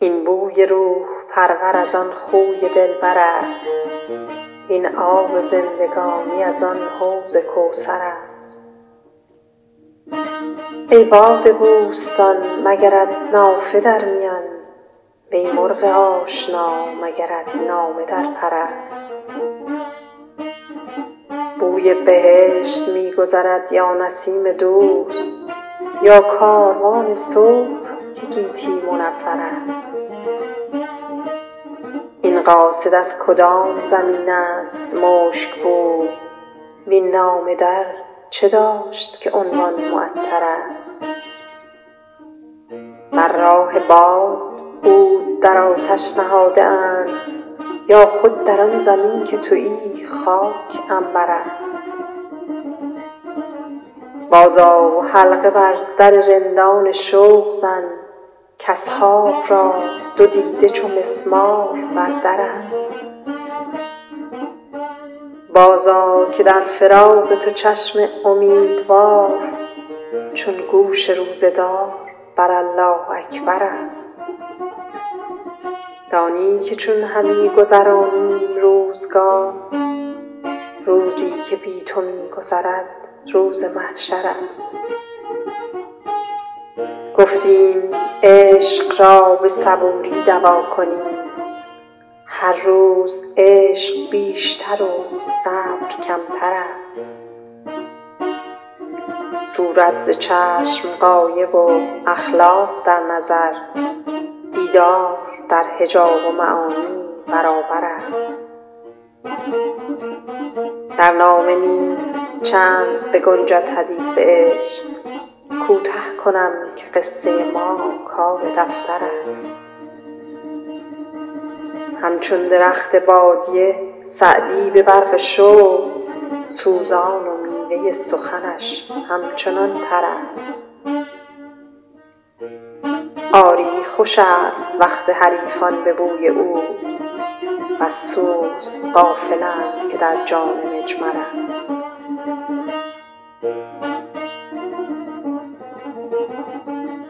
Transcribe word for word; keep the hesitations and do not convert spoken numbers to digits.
این بوی روح پرور از آن خوی دلبر است، این آب زندگانی از آن حوض کوثر است. ای باد بوستان مگرت نافه در میان، وی مرغ آشنا مگرت نامه در پر است. بوی بهشت می گذرد یا نسیم دوست، یا کاروان صبح که گیتی منور است. این قاصد از کدام زمین است مشک بو، وین نامه در چه داشت که عنوان معطر است. بر راه باد عود در آتش نهاده اند، یا خود در آن زمین که تویی خاک عنبر است. بازآ و حلقه بر در رندان شوق زن، کاصحاب را دو دیده چو مسمار بر در است. بازآ که در فراق تو چشم امیدوار، چون گوش روزه دار بر الله اکبر است. دانی که چون همی گذرانیم روزگار، روزی که بی تو می گذرد روز محشر است. گفتیم عشق را به صبوری دوا کنیم، هر روز عشق بیشتر و صبر کمتر است. صورت ز چشم غایب و اخلاق در نظر، دیدار در حجاب و معانی برابر است. در نامه نیز چند بگنجد حدیث عشق، کوته کنم که قصه ما کار دفتر است. همچون درخت بادیه سعدی به برق شوق، سوزان و میوه سخنش همچنان تر است. آری خوش است وقت حریفان به بوی او، وز سوز غافلند که در جان مجمر است.